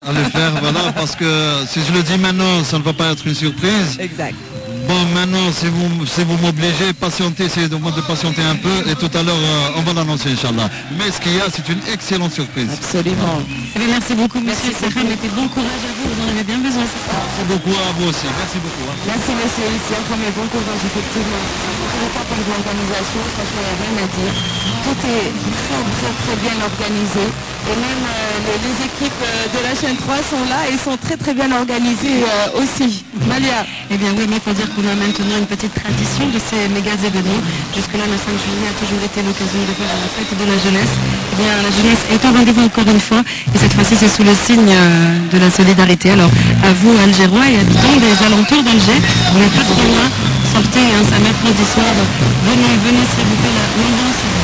à le faire, voilà, parce que si je le dis maintenant, ça ne va pas être une surprise. Exact. Bon, maintenant, si vous m'obligez, patientez, essayez de patienter un peu, et tout à l'heure, on va l'annoncer, Inch'Allah. Mais ce qu'il y a, c'est une excellente surprise. Absolument. Eh bien, merci beaucoup, monsieur Serem, et puis bon courage à vous, vous en avez bien besoin. Merci beaucoup à vous aussi, merci beaucoup. Merci monsieur Lucien, premier bon courage effectivement. Encore une fois pour l'organisation, franchement il n'y a rien à dire. Tout est très bien organisé. Et même les équipes de la chaîne 3 sont là et sont très bien organisées aussi. Malia. Eh bien oui, mais il faut dire qu'on a maintenant une petite tradition de ces méga événements. Jusque-là, le 5 juillet a toujours été l'occasion de faire la fête de la jeunesse. Eh bien, la jeunesse est au rendez-vous encore une fois. Et cette fois-ci, c'est sous le signe de la solidarité. Alors, à vous, Algérois et habitants des alentours d'Alger, vous n'êtes pas trop loin. Sortez, c'est un mercredi soir. Venez, s'il vous plaît, l'ambiance